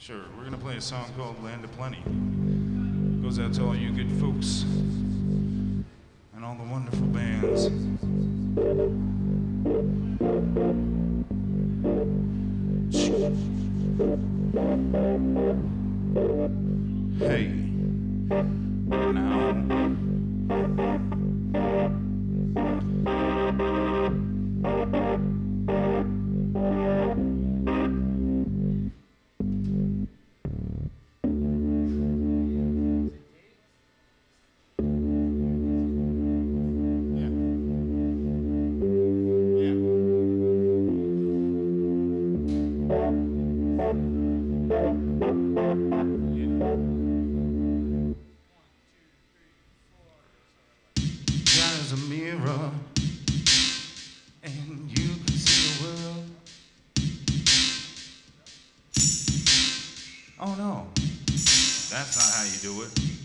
Sure, we're gonna play a song called Land of Plenty. Goes out to all you good folks and all the wonderful bands. Hey, now. There's a mirror and you can see the world. Oh no, that's not how you do it.